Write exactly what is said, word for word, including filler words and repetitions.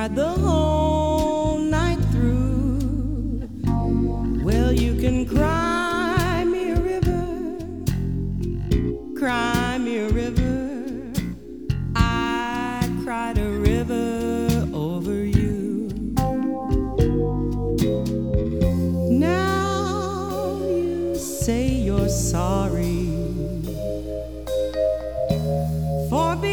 cried the whole night through. Well, you can cry me a river, cry me a river. I cried a river over you. Now you say you're sorry,